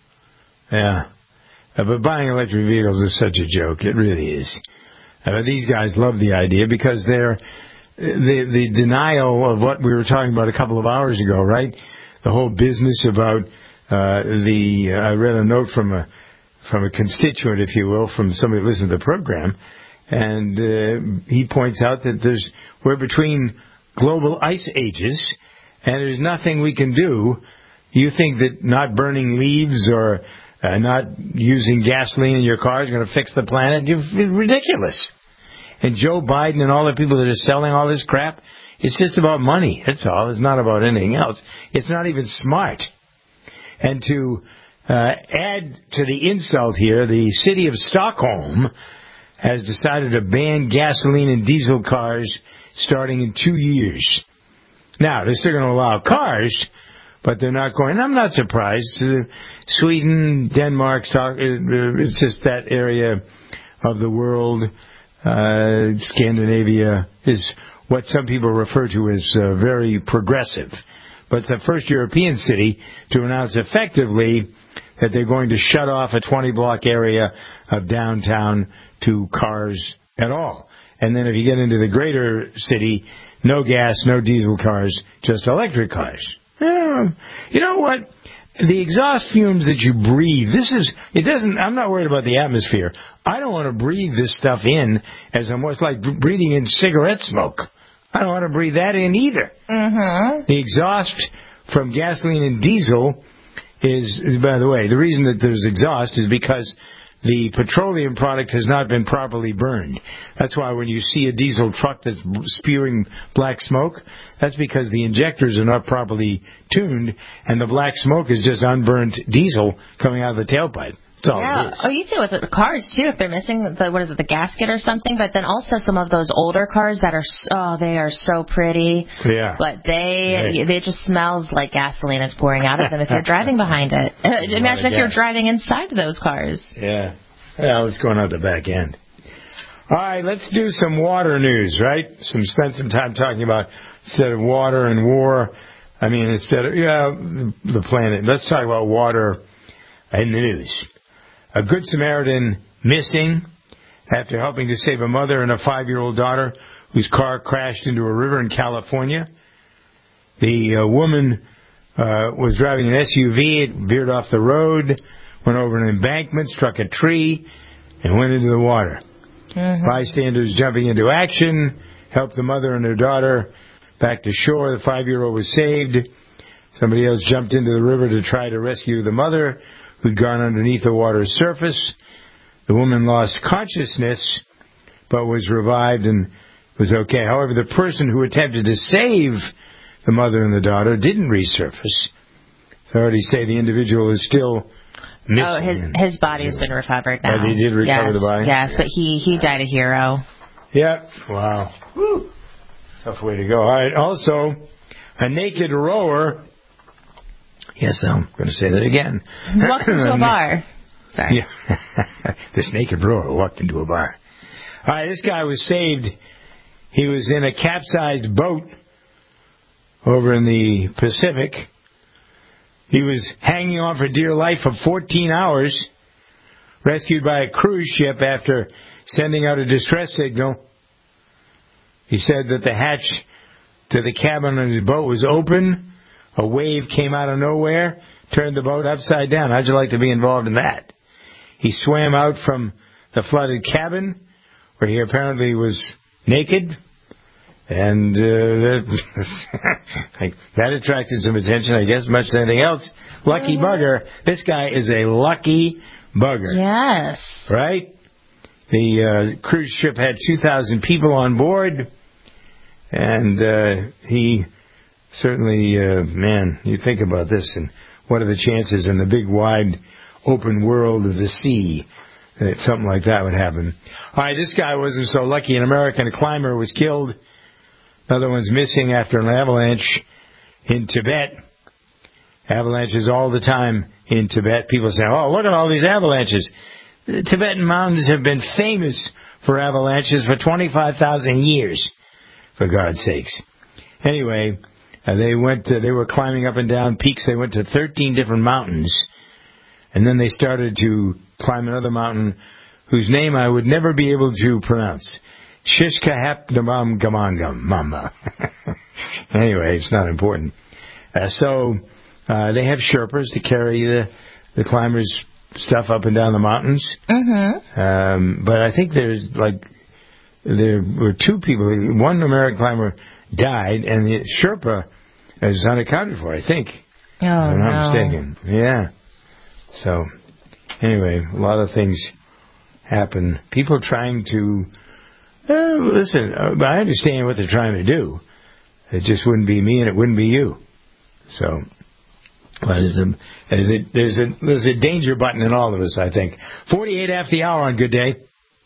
Yeah. Uh, but buying electric vehicles is such a joke. It really is. Uh, these guys love the idea because they're the the denial of what we were talking about a couple of hours ago, right? The whole business about uh, the. Uh, I read a note from a from a constituent, if you will, from somebody who listens to the program, and uh, he points out that there's we're between global ice ages, and there's nothing we can do. You think that not burning leaves or uh, not using gasoline in your car is going to fix the planet? You're ridiculous. And Joe Biden and all the people that are selling all this crap, it's just about money. That's all. It's not about anything else. It's not even smart. And to uh, add to the insult here, the city of Stockholm has decided to ban gasoline and diesel cars starting in two years. Now, they're still going to allow cars, but they're not going. I'm not surprised. Uh, Sweden, Denmark, Stock, uh, it's just that area of the world. Uh, Scandinavia is what some people refer to as uh, very progressive. But it's the first European city to announce effectively that they're going to shut off a twenty-block area of downtown to cars at all. And then if you get into the greater city, no gas, no diesel cars, just electric cars. Yeah. You know what? The exhaust fumes that you breathe, this is, it doesn't, I'm not worried about the atmosphere. I don't want to breathe this stuff in as I'm, it's like breathing in cigarette smoke. I don't want to breathe that in either. Mm-hmm. The exhaust from gasoline and diesel is, by the way, the reason that there's exhaust is because the petroleum product has not been properly burned. That's why when you see a diesel truck that's spewing black smoke, that's because the injectors are not properly tuned, and the black smoke is just unburned diesel coming out of the tailpipe. That's all Yeah. it is. Oh, you see it with the cars too. If they're missing the what is it, the gasket or something. But then also some of those older cars that are oh, they are so pretty. Yeah. But they Right. they just smells like gasoline is pouring out of them if you're driving behind it. Imagine if you're gas. driving inside those cars. Yeah. Well, it's going out the back end. All right, let's do some water news, right? Some spend some time talking about instead of water and war. I mean, instead of yeah, the planet. Let's talk about water in the news. A Good Samaritan missing after helping to save a mother and a five-year-old daughter whose car crashed into a river in California. The uh, woman uh, was driving an S U V. It veered off the road, went over an embankment, struck a tree, and went into the water. Mm-hmm. Bystanders jumping into action helped the mother and her daughter back to shore. The five-year-old was saved. Somebody else jumped into the river to try to rescue the mother, who'd gone underneath the water's surface. The woman lost consciousness, but was revived and was okay. However, the person who attempted to save the mother and the daughter didn't resurface. Authorities say the individual is still missing. Oh, his his body has been recovered now. Oh, they did recover yes, the body? Yes, but he, he died a hero. Yep. Wow. Woo. Tough way to go. All right. Also, a naked rower. Yes, I'm going to say that again. Walked into a bar. Sorry. Yeah. This naked rower walked into a bar. All right, this guy was saved. He was in a capsized boat over in the Pacific. He was hanging on for dear life for fourteen hours rescued by a cruise ship after sending out a distress signal. He said that the hatch to the cabin on his boat was open. A wave came out of nowhere, turned the boat upside down. How'd you like to be involved in that? He swam out from the flooded cabin, where he apparently was naked, and uh, that, that attracted some attention, I guess, much as anything else. Lucky bugger. This guy is a lucky bugger. Yes. Right? The uh, cruise ship had two thousand people on board, and uh, he certainly, uh, man, you think about this, and what are the chances in the big, wide, open world of the sea that something like that would happen? All right, this guy wasn't so lucky. An American climber was killed. Another one's missing after an avalanche in Tibet. Avalanches all the time in Tibet. People say, oh, look at all these avalanches. The Tibetan mountains have been famous for avalanches for twenty-five thousand years, for God's sakes. Anyway, uh, they went. To, they were climbing up and down peaks. They went to thirteen different mountains, and then they started to climb another mountain whose name I would never be able to pronounce. Shishkahapdamamgamangam Mama. Anyway, it's not important. Uh, so uh, they have Sherpas to carry the the climbers' stuff up and down the mountains. Mm-hmm. Um, but I think there's like there were two people. One American climber died, and the Sherpa is unaccounted for, I think. Oh, I'm no. not mistaken. Yeah. So anyway, a lot of things happen. People trying to uh, listen. Uh, I understand what they're trying to do. It just wouldn't be me, and it wouldn't be you. So. But there's a, there's, a, there's, a, there's a danger button in all of us, I think. forty-eight after the hour on Good Day.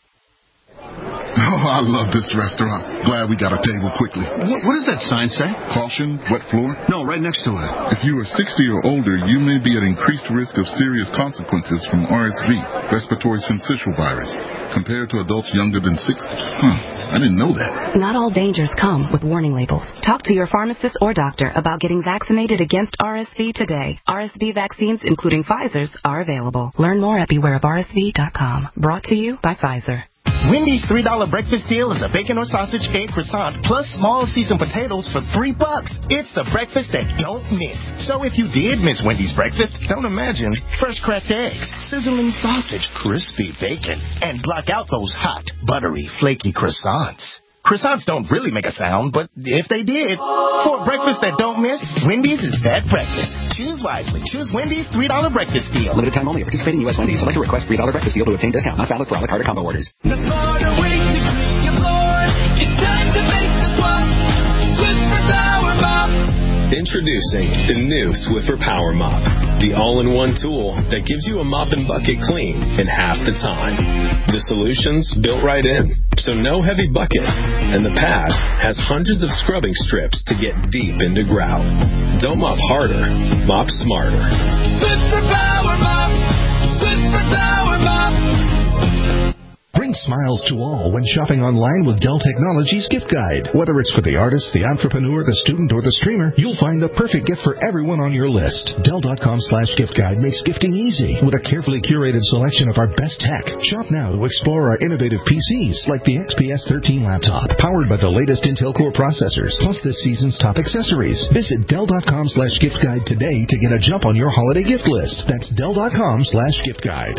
Oh, I love this restaurant. Glad we got a table quickly. What, what does that sign say? Caution, wet floor? No, right next to it. If you are sixty or older, you may be at increased risk of serious consequences from R S V, respiratory syncytial virus, compared to adults younger than sixty. Huh. I didn't know that. Not all dangers come with warning labels. Talk to your pharmacist or doctor about getting vaccinated against R S V today. R S V vaccines, including Pfizer's, are available. Learn more at beware of R S V dot com. Brought to you by Pfizer. Wendy's three dollar breakfast deal is a bacon or sausage egg croissant plus small seasoned potatoes for three bucks. It's the breakfast that don't miss. So if you did miss Wendy's breakfast, don't imagine fresh cracked eggs, sizzling sausage, crispy bacon, and block out those hot, buttery, flaky croissants. Croissants don't really make a sound, but if they did, for a breakfast that don't miss, Wendy's is that breakfast. Choose wisely. Choose Wendy's three dollar breakfast deal. Limited time only. Participating U S Wendy's. Select a request three dollar breakfast deal to obtain discount. Not valid for a la carte or combo orders. The Florida way to clean your floors. It's time to make the swap. Swiffer Power Mop. Introducing the new Swiffer Power Mop, the all-in-one tool that gives you a mop and bucket clean in half the time. The solution's built right in, so no heavy bucket, and the pad has hundreds of scrubbing strips to get deep into grout. Don't mop harder, mop smarter. Swiffer Power Mop. Swiffer Power Mop. Bring smiles to all when shopping online with Dell Technologies Gift Guide. Whether it's for the artist, the entrepreneur, the student, or the streamer, you'll find the perfect gift for everyone on your list. Dell.com slash gift guide makes gifting easy with a carefully curated selection of our best tech. Shop now to explore our innovative P Cs like the X P S thirteen laptop, powered by the latest Intel Core processors, plus this season's top accessories. Visit Dell.com slash gift guide today to get a jump on your holiday gift list. That's Dell.com slash gift guide.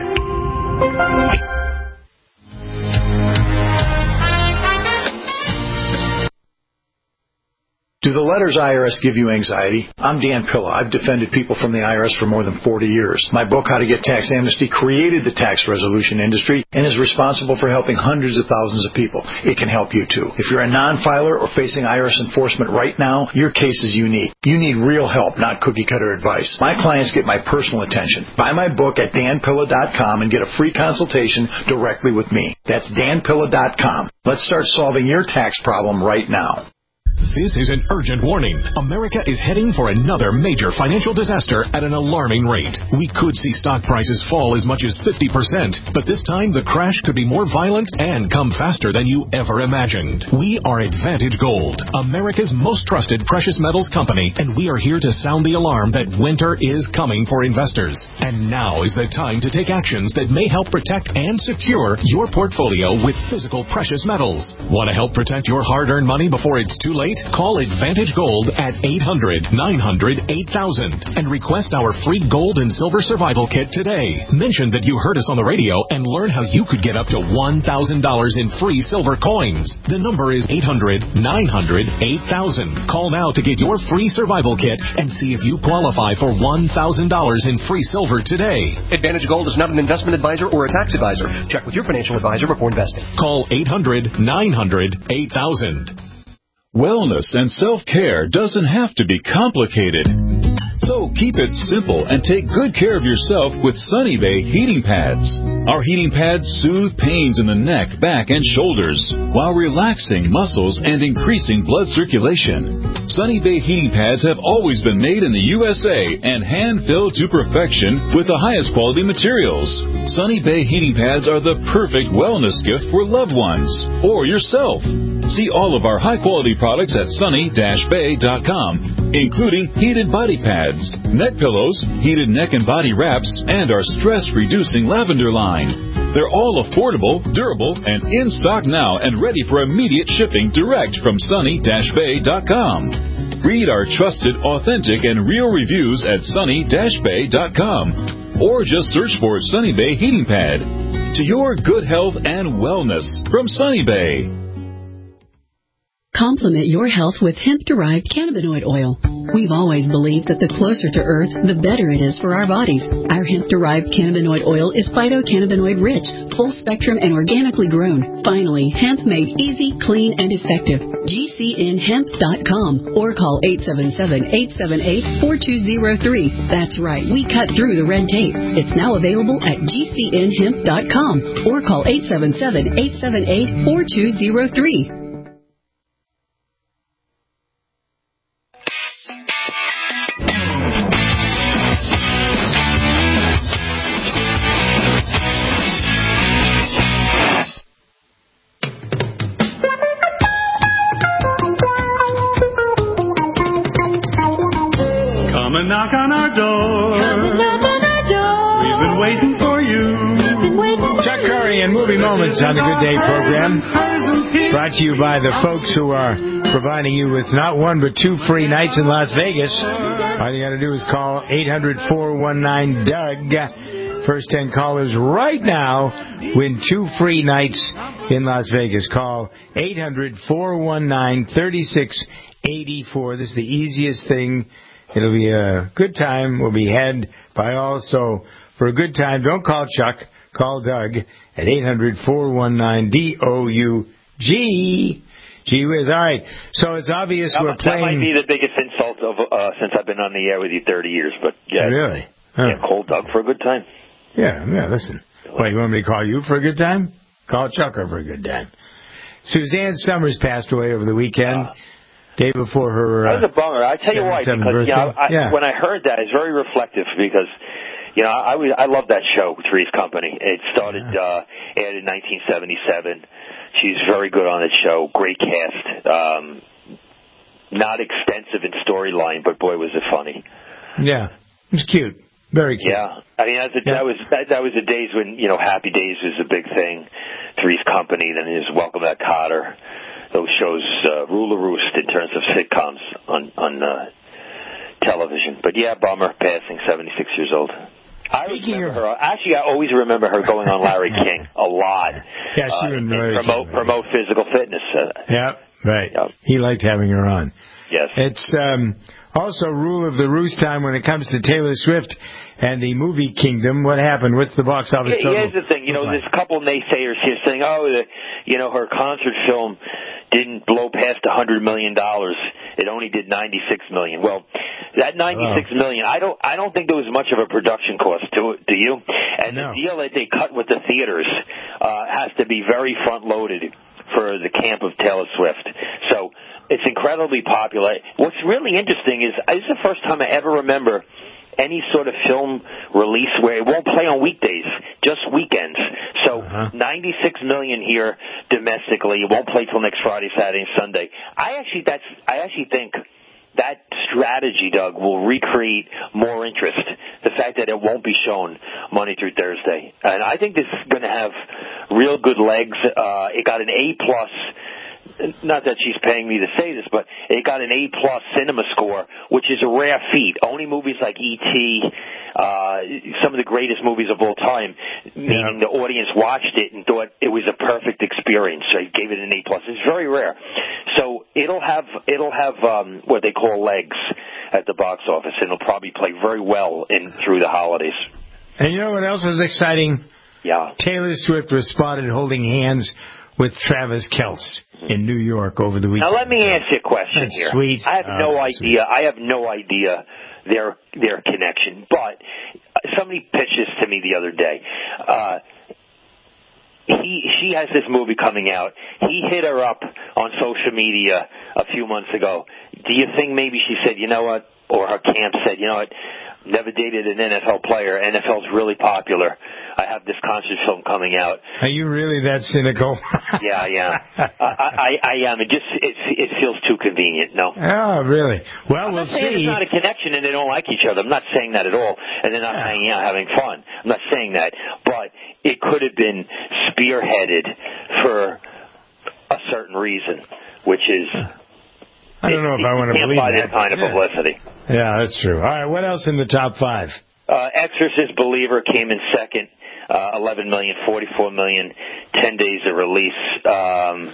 Do the letters I R S give you anxiety? I'm Dan Pilla. I've defended people from the I R S for more than forty years. My book, How to Get Tax Amnesty, created the tax resolution industry and is responsible for helping hundreds of thousands of people. It can help you too. If you're a non-filer or facing I R S enforcement right now, your case is unique. You need real help, not cookie-cutter advice. My clients get my personal attention. Buy my book at dan pilla dot com and get a free consultation directly with me. That's dan pilla dot com. Let's start solving your tax problem right now. This is an urgent warning. America is heading for another major financial disaster at an alarming rate. We could see stock prices fall as much as fifty percent, but this time the crash could be more violent and come faster than you ever imagined. We are Advantage Gold, America's most trusted precious metals company, and we are here to sound the alarm that winter is coming for investors. And now is the time to take actions that may help protect and secure your portfolio with physical precious metals. Want to help protect your hard-earned money before it's too late? Call Advantage Gold at eight hundred, nine hundred, eight thousand and request our free gold and silver survival kit today. Mention that you heard us on the radio and learn how you could get up to one thousand dollars in free silver coins. The number is eight hundred, nine hundred, eight thousand. Call now to get your free survival kit and see if you qualify for one thousand dollars in free silver today. Advantage Gold is not an investment advisor or a tax advisor. Check with your financial advisor before investing. Call eight hundred, nine hundred, eight thousand. Wellness and self-care doesn't have to be complicated. So keep it simple and take good care of yourself with Sunny Bay heating pads. Our heating pads soothe pains in the neck, back, and shoulders while relaxing muscles and increasing blood circulation. Sunny Bay heating pads have always been made in the U S A and hand-filled to perfection with the highest quality materials. Sunny Bay heating pads are the perfect wellness gift for loved ones or yourself. See all of our high-quality products at sunny dash bay dot com, including heated body pads, neck pillows, heated neck and body wraps, and our stress-reducing lavender line. They're all affordable, durable, and in stock now and ready for immediate shipping direct from sunny dash bay dot com. Read our trusted, authentic, and real reviews at sunny dash bay dot com or just search for Sunny Bay Heating Pad. To your good health and wellness from Sunny Bay. Complement your health with hemp-derived cannabinoid oil. We've always believed that the closer to Earth, the better it is for our bodies. Our hemp-derived cannabinoid oil is phytocannabinoid-rich, full-spectrum, and organically grown. Finally, hemp made easy, clean, and effective. G C N hemp dot com or call eight seven seven, eight seven eight, four two zero three. That's right, we cut through the red tape. It's now available at G C N hemp dot com or call eight seven seven, eight seven eight, four two zero three. Knock on our door. Come and knock on our door. We've been waiting for you. We've been waiting for Chuck Curry and Movie Moments on the Good Day program. Brought to you by the folks who are providing you with not one but two free nights in Las Vegas. All you got to do is call eight hundred, four one nine, D O U G. First ten callers right now win two free nights in Las Vegas. Call eight hundred, four one nine, three six eight four. This is the easiest thing. It'll be a good time. Will be had by all. So for a good time, don't call Chuck. Call Doug at eight hundred, four one nine, D O U G. Gee whiz. All right. So it's obvious that, we're playing. That might be the biggest insult of uh, since I've been on the air with you thirty years. But yeah. Really? Huh. Yeah, call Doug for a good time. Yeah, yeah, listen. Wait, you want me to call you for a good time? Call Chuck for a good time. Suzanne Summers passed away over the weekend. Uh, Day before her uh, that was a bummer. I tell you why, because birthday. you know, I, yeah. when I heard that, it's very reflective because you know I I, I love that show, Three's Company. It started yeah. uh, aired in nineteen seventy-seven. She's very good on that show. Great cast. Um, not extensive in storyline, but boy, was it funny. Yeah, it was cute. Very cute. Yeah, I mean that's a, yeah. that was that, that was the days when you know Happy Days was a big thing. Three's Company, then there's Welcome Back, Kotter. Those shows uh, rule the roost in terms of sitcoms on on uh, television. But yeah, bummer, passing, seventy-six years old. I remember her. Actually, I always remember her going on Larry King a lot. Yeah, she uh, would really promote promote physical fitness. Uh, yeah, right. Yep. He liked having her on. Yes. It's um, also rule of the roost time when it comes to Taylor Swift and the movie kingdom. What happened? What's the box office yeah, total? Here's the thing. You know, there's a couple naysayers here saying, oh, the, you know, her concert film didn't blow past one hundred million dollars. It only did ninety-six million dollars. Well, that ninety-six million dollars, I don't I don't think there was much of a production cost to it, do you? And no. the deal that they cut with the theaters uh, has to be very front-loaded for the camp of Taylor Swift. So It's incredibly popular. What's really interesting is this is the first time I ever remember any sort of film release where it won't play on weekdays, just weekends. So uh-huh. ninety-six million here domestically. It won't play till next Friday, Saturday, and Sunday. I actually that's I actually think that strategy, Doug, will recreate more interest. The fact that it won't be shown Monday through Thursday, and I think this is going to have real good legs. Uh, it got an A plus. Not that she's paying me to say this, but it got an A plus cinema score, which is a rare feat. Only movies like E T, uh, some of the greatest movies of all time, meaning yeah. the audience watched it and thought it was a perfect experience. So he gave it an A plus. It's very rare. So it'll have it'll have um, what they call legs at the box office, and it'll probably play very well in through the holidays. And you know what else is exciting? Yeah. Taylor Swift was spotted holding hands with Travis Kelce in New York over the weekend. Now let me ask you a question That's here. Sweet. I have oh, no idea. Sweet. I have no idea their their connection. But somebody pitched this to me the other day. Uh, he she has this movie coming out. He hit her up on social media a few months ago. Do you think maybe she said, you know what, or her camp said, you know what, never dated an N F L player. N F L's really popular. I have this concert film coming out. Are you really that cynical? yeah, yeah. I, I, I am. It just it, it feels too convenient. No. Oh, really? Well, I'm we'll not saying see. It's not a connection and they don't like each other. I'm not saying that at all. And they're not yeah. hanging out having fun. I'm not saying that. But it could have been spearheaded for a certain reason, which is. I don't know it, if I want to believe buy that. This kind of yeah. publicity. Yeah, that's true. All right, what else in the top five? Uh, Exorcist Believer came in second, uh, eleven million, forty-four million, ten days of release. Um,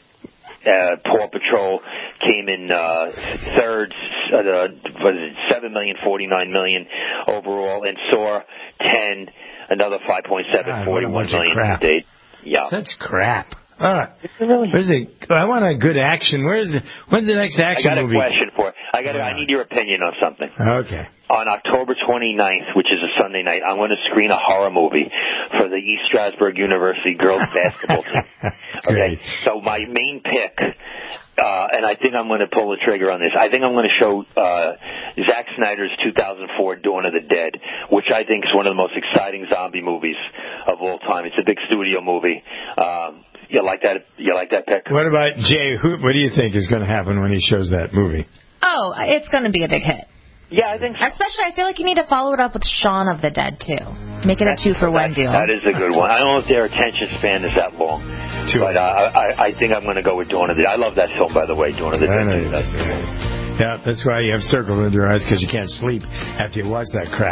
uh, Paw Patrol came in uh, third, uh, was it seven million, forty-nine million overall, and Saw ten, another five point seven, God, forty-one million to date. Yeah, such crap. Uh, where's it? I want a good action. Where's the? When's the next action movie? I got a movie? question for it. I got. I need your opinion on something. Okay. On October twenty-ninth, which is a Sunday night, I'm going to screen a horror movie for the East Stroudsburg University girls basketball team. Okay. So my main pick, uh, and I think I'm going to pull the trigger on this. I think I'm going to show uh, Zack Snyder's two thousand four Dawn of the Dead, which I think is one of the most exciting zombie movies of all time. It's a big studio movie. Um, You like that? You like that pick? What about Jay? Who, what do you think is going to happen when he shows that movie? Oh, it's going to be a big hit. Yeah, I think so. Especially, I feel like you need to follow it up with Shaun of the Dead, too. Make it a two-for-one deal. That is a good one. I don't know if their attention span is that long. Two. But uh, I, I think I'm going to go with Dawn of the Dead. I love that film, by the way, Dawn of the Dead. Yeah, that's why you have circles under your eyes, because you can't sleep after you watch that crap.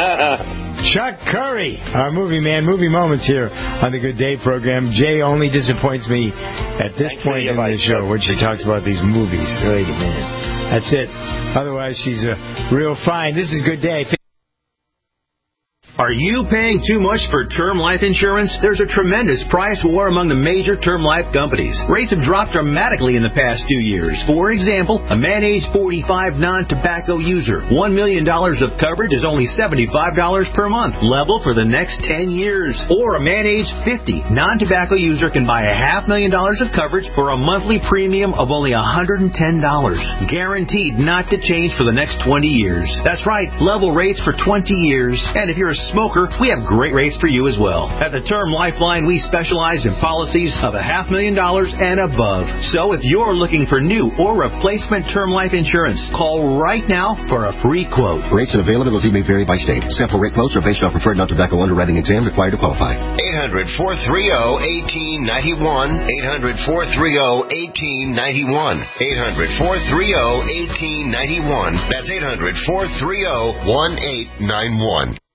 Chuck Curry, our movie man, movie moments here on the Good Day program. Jay only disappoints me at this Thanks point in the show when she talks about these movies. Wait a minute. That's it. Otherwise, she's uh, real fine. This is Good Day. Are you paying too much for term life insurance? There's a tremendous price war among the major term life companies. Rates have dropped dramatically in the past few years. For example, a man age forty-five non-tobacco user, one million dollars of coverage is only seventy-five dollars per month, level for the next ten years. Or a man age fifty non-tobacco user can buy a half million dollars of coverage for a monthly premium of only one hundred ten dollars. Guaranteed not to change for the next twenty years. That's right, level rates for twenty years. And if you're a smoker, we have great rates for you as well. At the Term Lifeline, we specialize in policies of a half million dollars and above. So if you're looking for new or replacement term life insurance, call right now for a free quote. Rates and availability may vary by state. Sample rate quotes are based on preferred non-tobacco underwriting exam required to qualify. eight hundred, four three zero, one eight nine one. eight hundred, four three zero, one eight nine one. eight hundred, four three zero, one eight nine one. That's eight hundred, four three zero, one eight nine one.